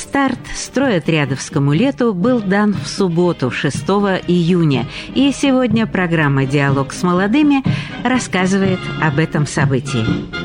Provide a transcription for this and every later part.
Старт стройотрядовскому лету был дан в субботу, 6 июня, и сегодня программа «Диалог с молодыми» рассказывает об этом событии.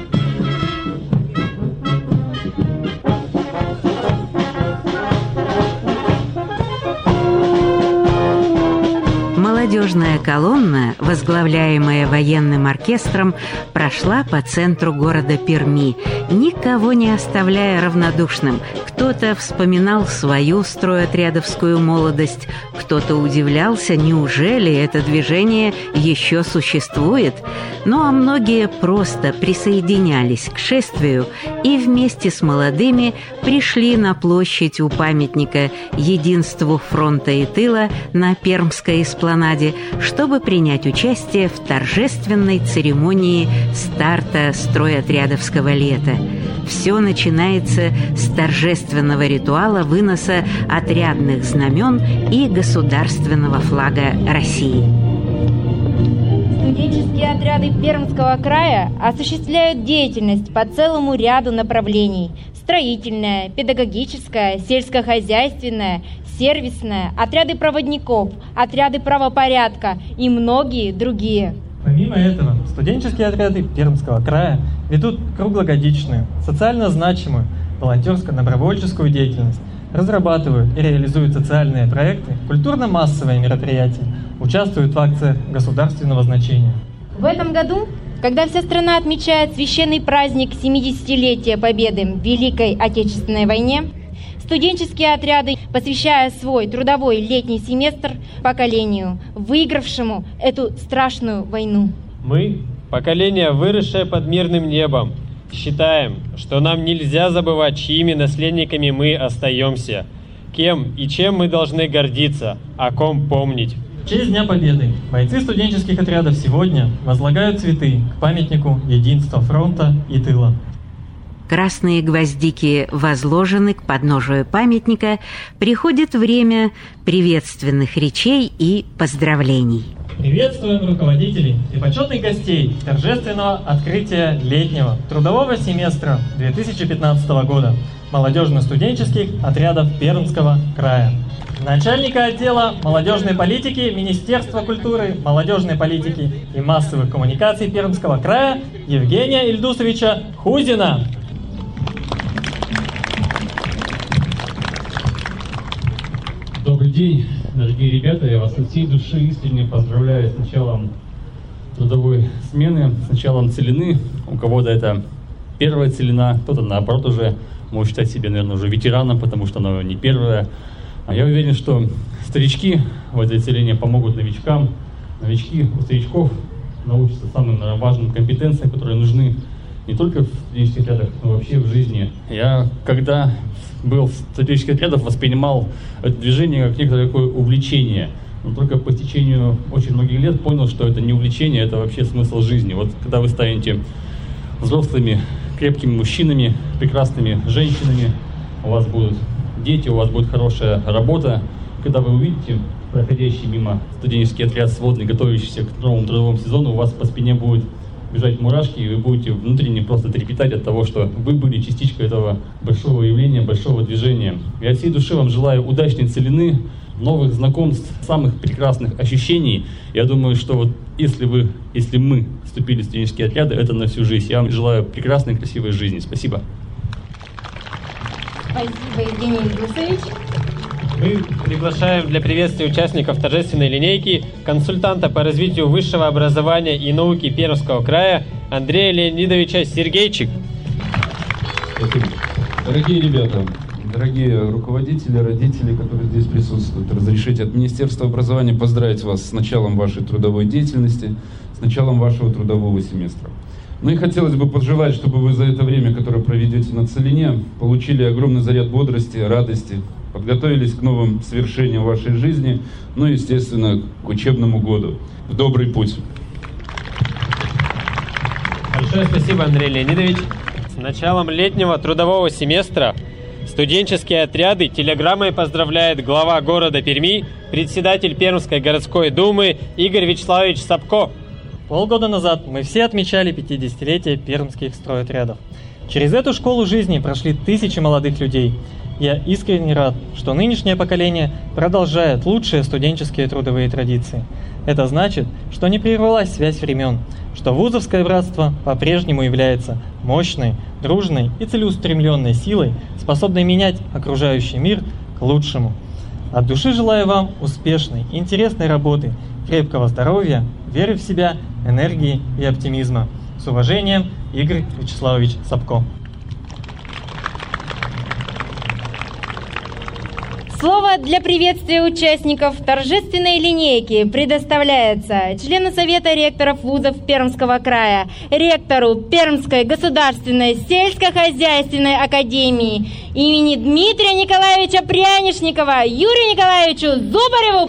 Молодежная колонна, возглавляемая военным оркестром, прошла по центру города Перми, никого не оставляя равнодушным. Кто-то вспоминал свою стройотрядовскую молодость, кто-то удивлялся, неужели это движение еще существует. Ну а многие просто присоединялись к шествию и вместе с молодыми пришли на площадь у памятника единству фронта и тыла на Пермской эспланаде, чтобы принять участие в торжественной церемонии старта стройотрядовского лета. Все начинается с торжественного ритуала выноса отрядных знамен и государственного флага России. Студенческие отряды Пермского края осуществляют деятельность по целому ряду направлений: строительная, педагогическая, сельскохозяйственная, сервисная, отряды проводников, отряды правопорядка и многие другие. Помимо этого, студенческие отряды Пермского края ведут круглогодичную, социально значимую, волонтерско-добровольческую деятельность, разрабатывают и реализуют социальные проекты, культурно-массовые мероприятия, участвуют в акциях государственного значения. В этом году, когда вся страна отмечает священный праздник 70-летия Победы в Великой Отечественной войне, студенческие отряды, посвящая свой трудовой летний семестр поколению, выигравшему эту страшную войну. Мы, поколение, выросшее под мирным небом, считаем, что нам нельзя забывать, чьими наследниками мы остаемся, кем и чем мы должны гордиться, о ком помнить. В честь Дня Победы бойцы студенческих отрядов сегодня возлагают цветы к памятнику единства фронта и тыла. Красные гвоздики возложены к подножию памятника, приходит время приветственных речей и поздравлений. Приветствуем руководителей и почетных гостей торжественного открытия летнего трудового семестра 2015 года молодежно-студенческих отрядов Пермского края. Начальника отдела молодежной политики Министерства культуры, молодежной политики и массовых коммуникаций Пермского края Евгения Ильдусовича Хузина. Добрый день, дорогие ребята, я вас от всей души искренне поздравляю с началом трудовой смены, с началом целины. У кого-то это первая целина, кто-то наоборот уже может считать себя, наверное, уже ветераном, потому что она не первая. А я уверен, что старички в этой целине помогут новичкам. Новички у старичков научатся самым важным компетенциям, которые нужны не только в студенческих отрядах, но вообще в жизни. Я, когда был в студенческих отрядах, воспринимал это движение как некоторое такое увлечение. Но только по течению очень многих лет понял, что это не увлечение, это вообще смысл жизни. Вот когда вы станете взрослыми, крепкими мужчинами, прекрасными женщинами, у вас будут дети, у вас будет хорошая работа. Когда вы увидите проходящий мимо студенческий отряд сводный, готовящийся к новому трудовому сезону, у вас по спине будет бежать мурашки, и вы будете внутренне просто трепетать от того, что вы были частичкой этого большого явления, большого движения. Я от всей души вам желаю удачной целины, новых знакомств, самых прекрасных ощущений. Я думаю, что вот если мы вступили в студенческие отряды, это на всю жизнь. Я вам желаю прекрасной, красивой жизни. Спасибо. Спасибо, Евгений Ильдусович. Мы приглашаем для приветствия участников торжественной линейки консультанта по развитию высшего образования и науки Пермского края Андрея Леонидовича Сергейчик. Спасибо. Дорогие ребята, дорогие руководители, родители, которые здесь присутствуют, разрешите от Министерства образования поздравить вас с началом вашей трудовой деятельности, с началом вашего трудового семестра. Ну и хотелось бы пожелать, чтобы вы за это время, которое проведете на целине, получили огромный заряд бодрости, радости, подготовились к новым свершениям вашей жизни, ну и, естественно, к учебному году. В добрый путь. Большое спасибо, Андрей Леонидович. С началом летнего трудового семестра студенческие отряды телеграммой поздравляет глава города Перми, председатель Пермской городской думы Игорь Вячеславович Сапко. Полгода назад мы все отмечали 50-летие пермских стройотрядов. Через эту школу жизни прошли тысячи молодых людей. Я искренне рад, что нынешнее поколение продолжает лучшие студенческие трудовые традиции. Это значит, что не прервалась связь времен, что вузовское братство по-прежнему является мощной, дружной и целеустремленной силой, способной менять окружающий мир к лучшему. От души желаю вам успешной, интересной работы, крепкого здоровья, веры в себя, энергии и оптимизма. С уважением, Игорь Вячеславович Сапко. Слово для приветствия участников торжественной линейки предоставляется члену Совета ректоров вузов Пермского края, ректору Пермской государственной сельскохозяйственной академии имени Дмитрия Николаевича Прянишникова Юрию Николаевичу Зубареву.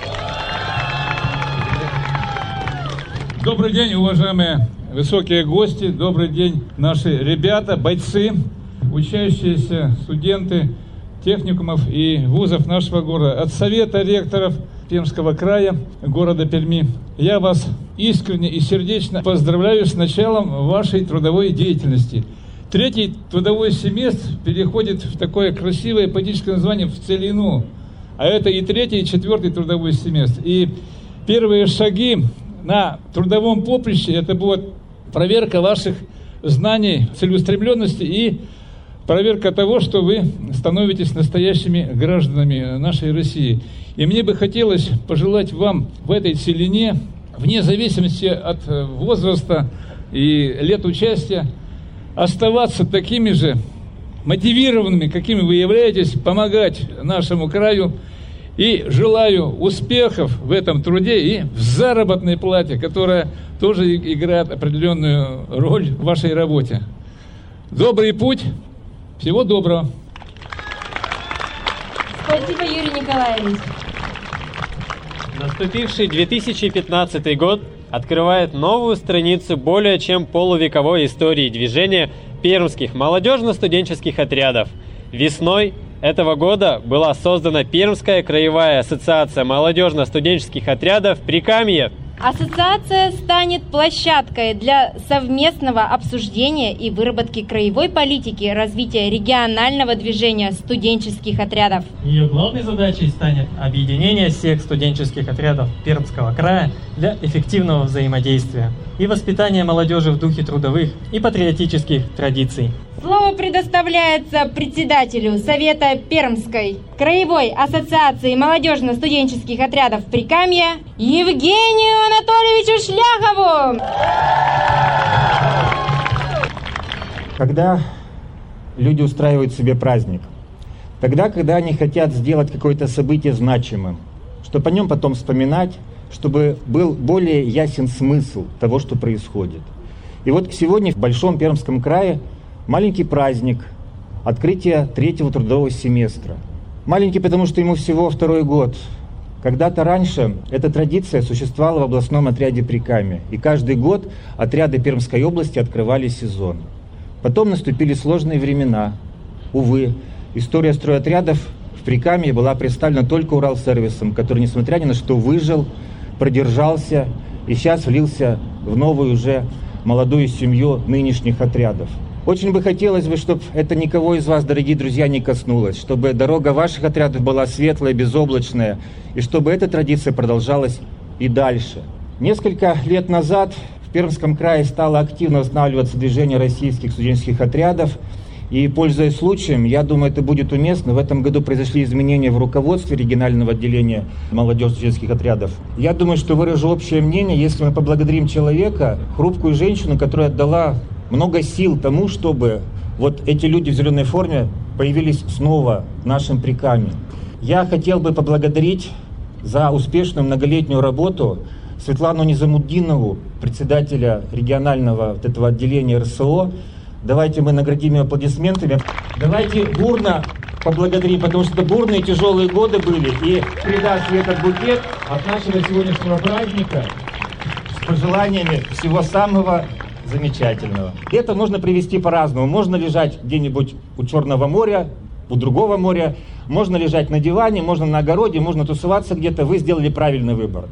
Добрый день, уважаемые высокие гости, добрый день, наши ребята, бойцы, учащиеся, студенты техникумов и вузов нашего города. От Совета ректоров Пермского края, города Перми, я вас искренне и сердечно поздравляю с началом вашей трудовой деятельности. Третий трудовой семестр переходит в такое красивое поэтическое название «в целину». А это и третий, и четвертый трудовой семестр. И первые шаги на трудовом поприще – это будет проверка ваших знаний, целеустремленности и проверка того, что вы становитесь настоящими гражданами нашей России. И мне бы хотелось пожелать вам в этой целине, вне зависимости от возраста и лет участия, оставаться такими же мотивированными, какими вы являетесь, помогать нашему краю. И желаю успехов в этом труде и в заработной плате, которая тоже играет определенную роль в вашей работе. Добрый путь! Всего доброго. Спасибо, Юрий Николаевич. Наступивший 2015 год открывает новую страницу более чем полувековой истории движения пермских молодежно-студенческих отрядов. Весной этого года была создана Пермская краевая ассоциация молодежно-студенческих отрядов «Прикамье». Ассоциация станет площадкой для совместного обсуждения и выработки краевой политики развития регионального движения студенческих отрядов. Ее главной задачей станет объединение всех студенческих отрядов Пермского края для эффективного взаимодействия и воспитания молодежи в духе трудовых и патриотических традиций. Слово предоставляется председателю Совета Пермской краевой ассоциации молодежно-студенческих отрядов Прикамья Евгению Анатольевичу Шляхову. Когда люди устраивают себе праздник, тогда, когда они хотят сделать какое-то событие значимым, чтобы о нем потом вспоминать, чтобы был более ясен смысл того, что происходит. И вот сегодня в Большом Пермском крае маленький праздник, открытие третьего трудового семестра. Маленький, потому что ему всего второй год. Когда-то раньше эта традиция существовала в областном отряде Прикамья, и каждый год отряды Пермской области открывали сезон. Потом наступили сложные времена. Увы, история стройотрядов в Прикамье была представлена только Уралсервисом, который, несмотря ни на что, выжил, продержался и сейчас влился в новую уже молодую семью нынешних отрядов. Очень бы хотелось, чтобы это никого из вас, дорогие друзья, не коснулось, чтобы дорога ваших отрядов была светлая, безоблачная, и чтобы эта традиция продолжалась и дальше. Несколько лет назад в Пермском крае стало активно восстанавливаться движение российских студенческих отрядов, и, пользуясь случаем, я думаю, это будет уместно. В этом году произошли изменения в руководстве регионального отделения молодежных студенческих отрядов. Я думаю, что выражу общее мнение, если мы поблагодарим человека, хрупкую женщину, которая отдала много сил тому, чтобы вот эти люди в зеленой форме появились снова в нашем Прикамье. Я хотел бы поблагодарить за успешную многолетнюю работу Светлану Низамуддинову, председателя регионального этого отделения РСО. Давайте мы наградим ее аплодисментами. Давайте бурно поблагодарим, потому что бурные тяжелые годы были. И передаст этот букет от нашего сегодняшнего праздника с пожеланиями всего самого замечательного. Это можно привести по-разному. Можно лежать где-нибудь у Черного моря, у другого моря. Можно лежать на диване, можно на огороде, можно тусоваться где-то. Вы сделали правильный выбор.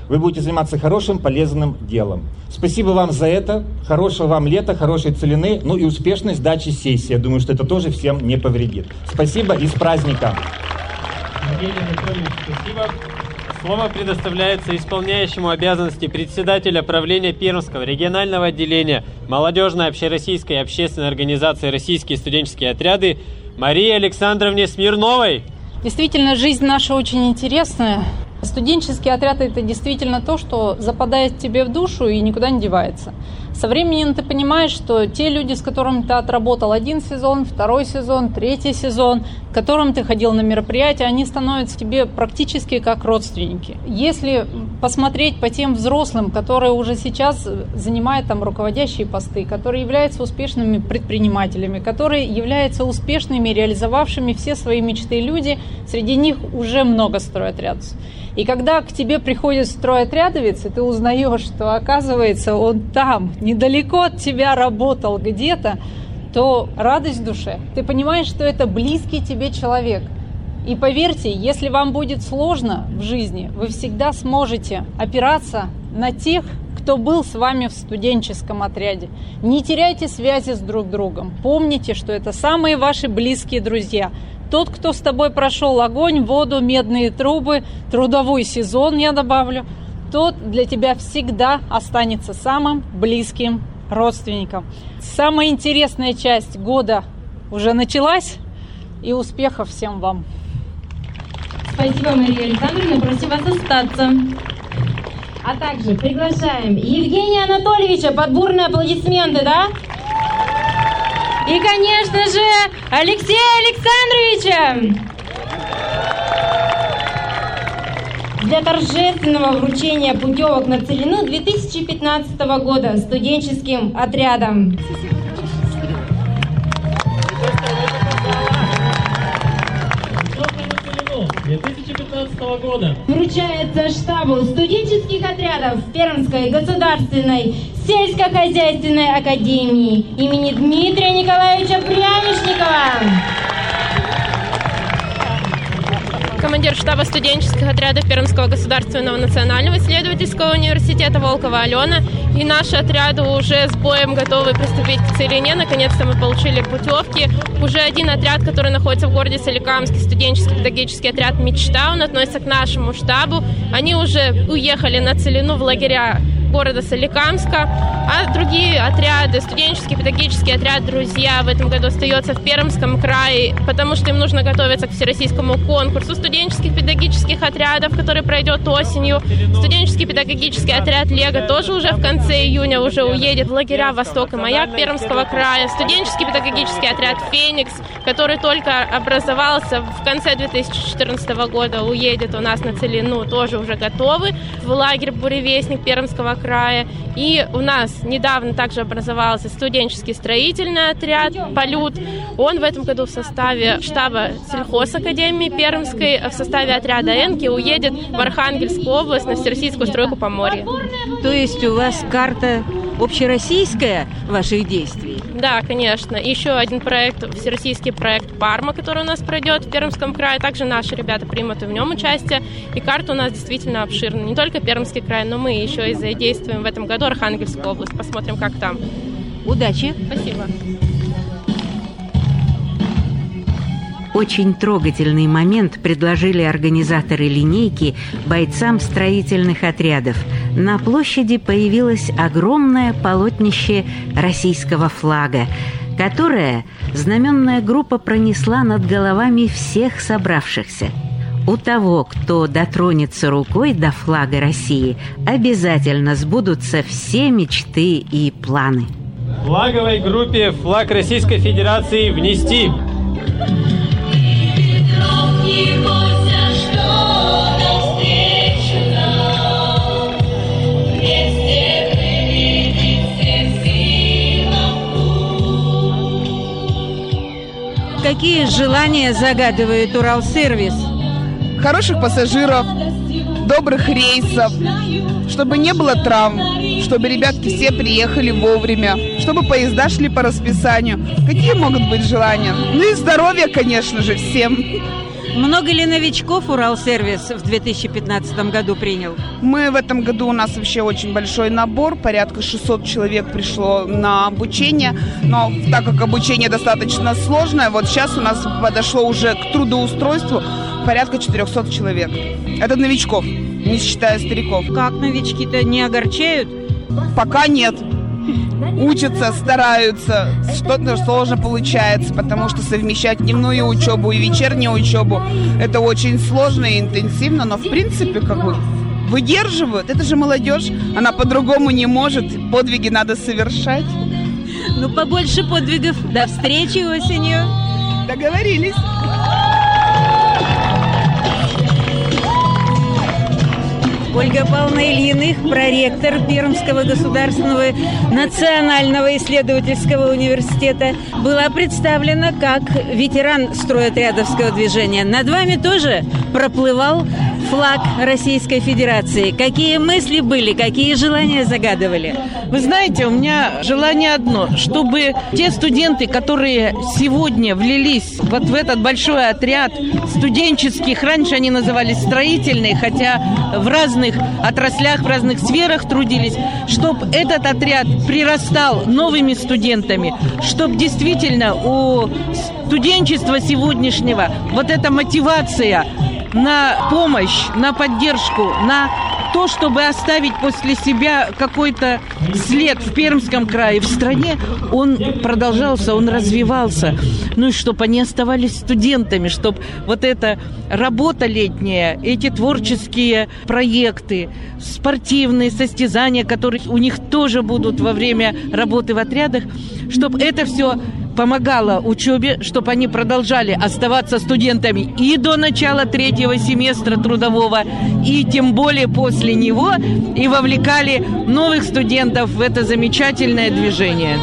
вы будете заниматься хорошим, полезным делом. Спасибо вам за это, хорошего вам лета, хорошей целины, ну и успешной сдачи сессии. Я думаю, что это тоже всем не повредит. Спасибо и с праздником! Евгений Анатольевич, спасибо. Слово предоставляется исполняющему обязанности председателя правления Пермского регионального отделения молодежной общероссийской общественной организации «Российские студенческие отряды» Марии Александровне Смирновой. Действительно, жизнь наша очень интересная. Студенческий отряд – это действительно то, что западает тебе в душу и никуда не девается. Со временем ты понимаешь, что те люди, с которыми ты отработал один сезон, второй сезон, третий сезон, к которым ты ходил на мероприятия, они становятся тебе практически как родственники. Если посмотреть по тем взрослым, которые уже сейчас занимают там руководящие посты, которые являются успешными предпринимателями, которые являются успешными, реализовавшими все свои мечты люди, среди них уже много стройотрядцев. И когда к тебе приходит стройотрядовец, и ты узнаешь, что, оказывается, он там, недалеко от тебя работал где-то, то радость в душе. Ты понимаешь, что это близкий тебе человек. И поверьте, если вам будет сложно в жизни, вы всегда сможете опираться на тех, кто был с вами в студенческом отряде. Не теряйте связи с друг другом. Помните, что это самые ваши близкие друзья. Тот, кто с тобой прошел огонь, воду, медные трубы, трудовой сезон, я добавлю, тот для тебя всегда останется самым близким родственником. Самая интересная часть года уже началась, и успехов всем вам. Спасибо, Мария Александровна, просим вас остаться. А также приглашаем Евгения Анатольевича под бурные аплодисменты, да? И, конечно же, Алексея Александровича для торжественного вручения путевок на целину 2015 года студенческим отрядом. 2015 года Вручается штабу студенческих отрядов Пермской государственной сельскохозяйственной академии имени Дмитрия Николаевича Прянишникова. Командир штаба студенческих отрядов Пермского государственного национального исследовательского университета Волкова Алена. И наши отряды уже с боем готовы приступить к целине. Наконец-то мы получили путевки. Уже один отряд, который находится в городе Соликамске, студенческий педагогический отряд «Мечта», он относится к нашему штабу. Они уже уехали на целину в лагеря города Соликамска, а другие отряды, студенческий педагогический отряд «Друзья» в этом году остается в Пермском крае, потому что им нужно готовиться к всероссийскому конкурсу студенческих педагогических отрядов, который пройдет осенью. Студенческий педагогический отряд «Лего» тоже уже в конце июня уже уедет в лагеря «Восток» и «Маяк» Пермского края. Студенческий педагогический отряд «Феникс», который только образовался в конце 2014 года, уедет у нас на целину, тоже уже готовы в лагерь «Буревестник» Пермского края. И у нас недавно также образовался студенческий строительный отряд «Полют». Он в этом году в составе штаба сельхозакадемии Пермской, в составе отряда «Энки» уедет в Архангельскую область на Всероссийскую стройку Поморья. То есть у вас карта общероссийская ваших действий? Да, конечно. Еще один проект, всероссийский проект «Парма», который у нас пройдет в Пермском крае. Также наши ребята примут и в нем участие. И карта у нас действительно обширна. Не только Пермский край, но мы еще и задействуем в этом году Архангельскую область. Посмотрим, как там. Удачи! Спасибо. Очень трогательный момент предложили организаторы линейки бойцам строительных отрядов. На площади появилось огромное полотнище российского флага, которое знаменная группа пронесла над головами всех собравшихся. У того, кто дотронется рукой до флага России, обязательно сбудутся все мечты и планы. Флаговой группе флаг Российской Федерации внести. Какие желания загадывает Уралсервис? Хороших пассажиров, добрых рейсов, чтобы не было травм, чтобы ребятки все приехали вовремя, чтобы поезда шли по расписанию. Какие могут быть желания? Ну и здоровья, конечно же, всем. Много ли новичков Уралсервис в 2015 году принял? Мы в этом году, у нас вообще очень большой набор, порядка 600 человек пришло на обучение, но так как обучение достаточно сложное, вот сейчас у нас подошло уже к трудоустройству порядка 400 человек. Это новичков, не считая стариков. Как новички-то не огорчают? Пока нет. Учатся, стараются, что-то сложно получается, потому что совмещать дневную учебу и вечернюю учебу это очень сложно и интенсивно, но в принципе как бы выдерживают. Это же молодежь, она по-другому не может, подвиги надо совершать. Ну, побольше подвигов. До встречи осенью. Договорились. Ольга Павловна Ильиных, проректор Пермского государственного национального исследовательского университета, была представлена как ветеран стройотрядовского движения. Над вами тоже проплывал флаг Российской Федерации. Какие мысли были, какие желания загадывали? Вы знаете, у меня желание одно, чтобы те студенты, которые сегодня влились вот в этот большой отряд студенческих, раньше они назывались строительные, хотя в разных отраслях, в разных сферах трудились, чтобы этот отряд прирастал новыми студентами, чтобы действительно у студенчества сегодняшнего вот эта мотивация на помощь, на поддержку, на то, чтобы оставить после себя какой-то след в Пермском крае, в стране, он продолжался, он развивался. Ну и чтобы они оставались студентами, чтобы вот эта работа летняя, эти творческие проекты, спортивные состязания, которые у них тоже будут во время работы в отрядах, чтобы это все помогало учебе, чтобы они продолжали оставаться студентами и до начала 3-го семестра трудового, и тем более после него, и вовлекали новых студентов в это замечательное движение.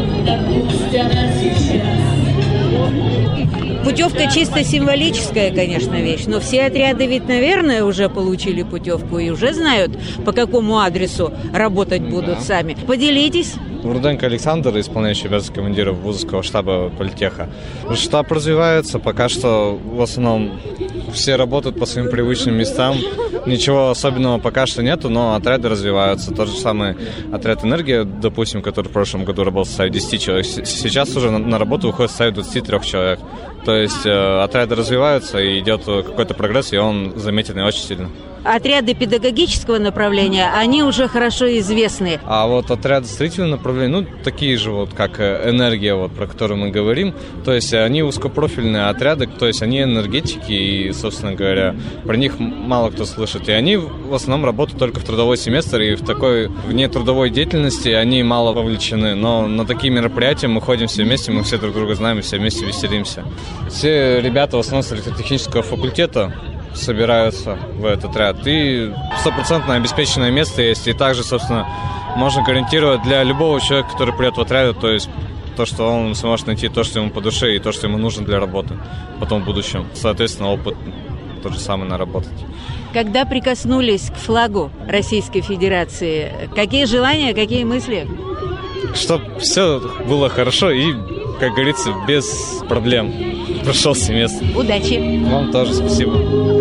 Путевка чисто символическая, конечно, вещь, но все отряды ведь, наверное, уже получили путевку и уже знают, по какому адресу работать будут сами. Поделитесь. Руденко Александр, исполняющий обязанности командира вузовского штаба политеха. Штаб развивается, пока что в основном все работают по своим привычным местам. Ничего особенного пока что нету, но отряды развиваются. Тот же самый отряд «Энергия», допустим, который в прошлом году работал в составе 10 человек, сейчас уже на работу выходит в составе 23 человек. То есть отряды развиваются, и идет какой-то прогресс, и он заметен очень сильно. Отряды педагогического направления, они уже хорошо известны. А вот отряды строительного направления, ну, такие же вот, как «Энергия», вот, про которую мы говорим, то есть они узкопрофильные отряды, то есть они энергетики, и, собственно говоря, про них мало кто слышит. И они в основном работают только в трудовой семестр, и в такой вне трудовой деятельности они мало вовлечены. Но на такие мероприятия мы ходим все вместе, мы все друг друга знаем, и все вместе веселимся. Все ребята в основном с электротехнического факультета собираются в этот отряд. И 100% обеспеченное место есть. И также, собственно, можно гарантировать для любого человека, который придет в отряд, то есть то, что он сможет найти то, что ему по душе, и то, что ему нужно для работы потом в будущем. Соответственно, опыт тот же самый наработать. Когда прикоснулись к флагу Российской Федерации, какие желания, какие мысли? Чтобы все было хорошо и, как говорится, без проблем прошел семестр. Удачи! Вам тоже спасибо.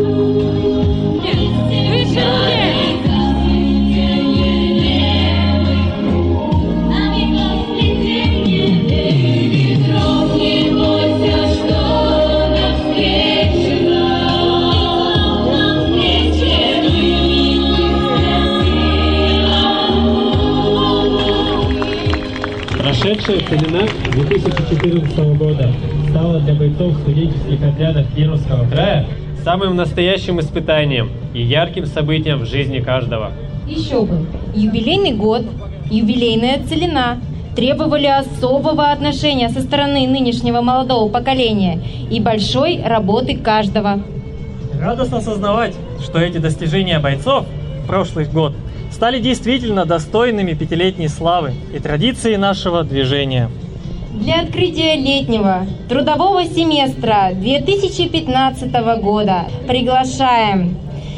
Прошедшая целина 2014 года стала для бойцов студенческих отрядов Пермского края самым настоящим испытанием и ярким событием в жизни каждого. Еще бы, юбилейный год, юбилейная целина требовали особого отношения со стороны нынешнего молодого поколения и большой работы каждого. Радостно осознавать, что эти достижения бойцов в прошлый год стали действительно достойными пятилетней славы и традиции нашего движения. Для открытия летнего трудового семестра 2015 года приглашаем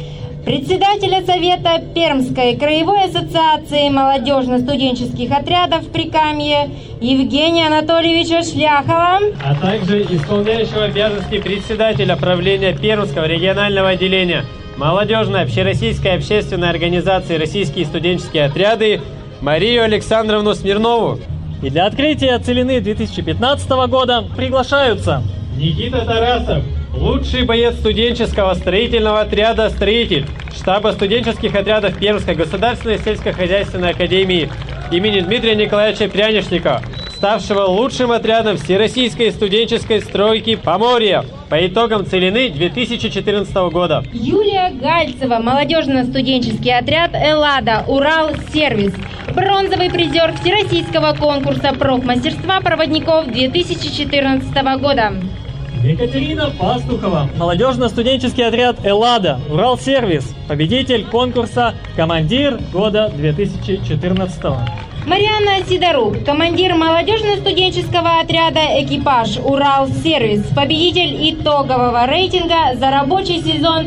председателя Совета Пермской краевой ассоциации молодежно-студенческих отрядов Прикамье Евгения Анатольевича Шляхова, а также исполняющего обязанности председателя правления Пермского регионального отделения молодежной общероссийской общественной организации «Российские студенческие отряды» Марию Александровну Смирнову. И для открытия целины 2015 года приглашаются Никита Тарасов, лучший боец студенческого строительного отряда «Строитель» штаба студенческих отрядов Пермской государственной сельскохозяйственной академии имени Дмитрия Николаевича Прянишникова, ставшего лучшим отрядом всероссийской студенческой стройки «Поморье» по итогам целины 2014 года. Юлия Гальцева, молодежно-студенческий отряд «Эллада», Урал-сервис, бронзовый призер всероссийского конкурса профмастерства проводников 2014 года. Екатерина Пастухова, молодежно-студенческий отряд «Эллада», Урал-сервис, победитель конкурса «Командир года 2014». Марьяна Сидорук, командир молодежно-студенческого отряда «Экипаж», Урал-сервис, победитель итогового рейтинга за рабочий сезон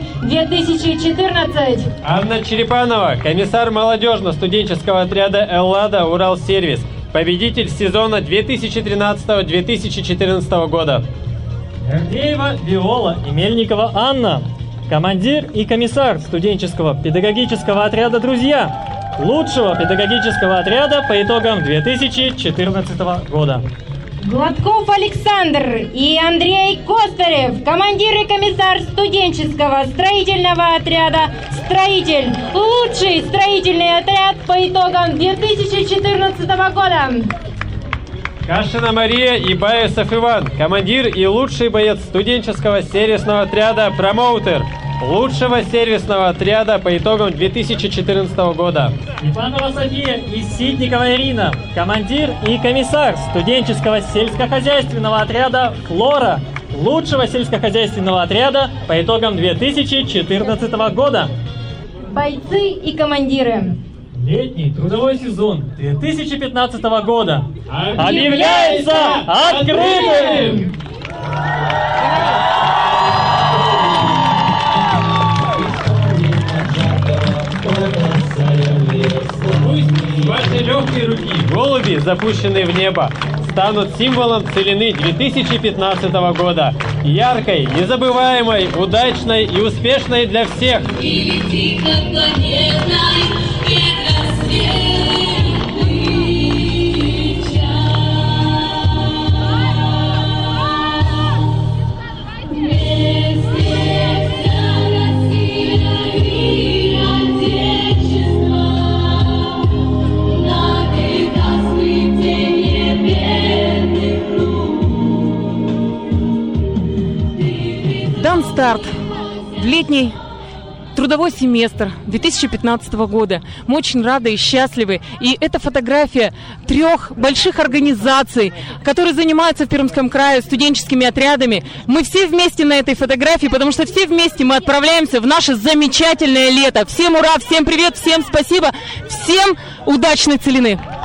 2014. Анна Черепанова, комиссар молодежно-студенческого отряда «Эллада», Урал-сервис, победитель сезона 2013-2014 года. Гордеева Виола и Мельникова Анна, командир и комиссар студенческого педагогического отряда «Друзья», лучшего педагогического отряда по итогам 2014 года. Гладков Александр и Андрей Костарев, командир и комиссар студенческого строительного отряда «Строитель», лучший строительный отряд по итогам 2014 года. Кашина Мария и Баесов Иван, командир и лучший боец студенческого сервисного отряда «Промоутер», лучшего сервисного отряда по итогам 2014 года. Степанова София и Ситникова Ирина, командир и комиссар студенческого сельскохозяйственного отряда «Флора», лучшего сельскохозяйственного отряда по итогам 2014 года. Бойцы и командиры. Летний трудовой сезон 2015 года объявляется открытым! Пусть ваши легкие руки, голуби, запущенные в небо, станут символом целины 2015 года. Яркой, незабываемой, удачной и успешной для всех. Дан старт в летний трудовой семестр 2015 года. Мы очень рады и счастливы. И это фотография 3 больших организаций, которые занимаются в Пермском крае студенческими отрядами. Мы все вместе на этой фотографии, потому что все вместе мы отправляемся в наше замечательное лето. Всем ура, всем привет, всем спасибо, всем удачной целины!